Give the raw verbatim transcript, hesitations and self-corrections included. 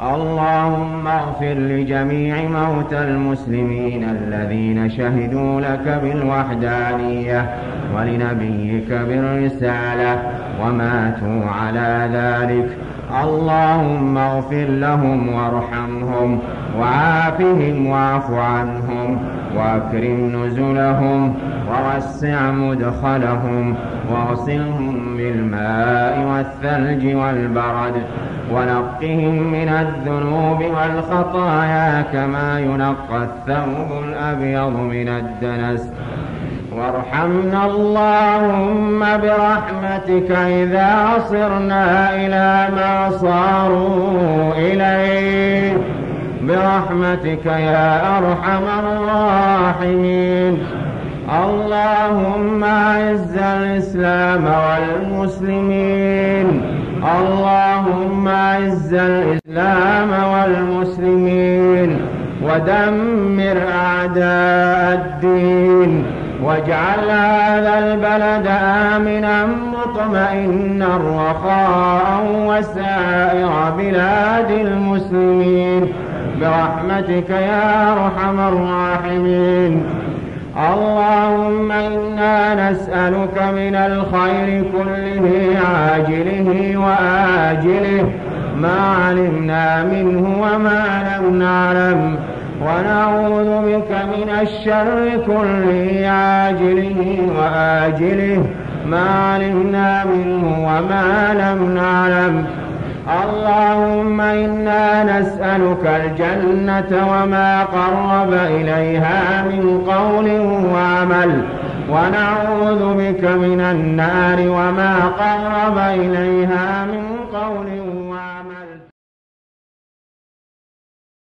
اللهم اغفر لجميع موتى المسلمين الذين شهدوا لك بالوحدانية ولنبيك بالرسالة وماتوا على ذلك. اللهم اغفر لهم وارحمهم وعافهم واعف عنهم واكرم نزلهم ووسع مدخلهم واغسلهم بالماء والثلج والبرد ونقهم من الذنوب والخطايا كما ينقى الثوب الأبيض من الدنس. وارحمنا اللهم برحمتك إذا صرنا إلى ما صاروا إليه برحمتك يا أرحم الراحمين. اللهم أعز الإسلام والمسلمين اللهم أعز الإسلام والمسلمين ودمر أعداء الدين واجعل هذا البلد آمنا مطمئنا رخاء وسائر بلاد المسلمين برحمتك يا أرحم الراحمين. اللهم إنا نسألك من الخير كله عاجله وآجله ما علمنا منه وما لم نعلم ونعوذ بك من الشر كله عاجله وآجله ما علمنا منه وما لم نعلم. اللهم إنا نسألك الجنة وما قرب إليها من قول وعمل ونعوذ بك من النار وما قرب إليها من قول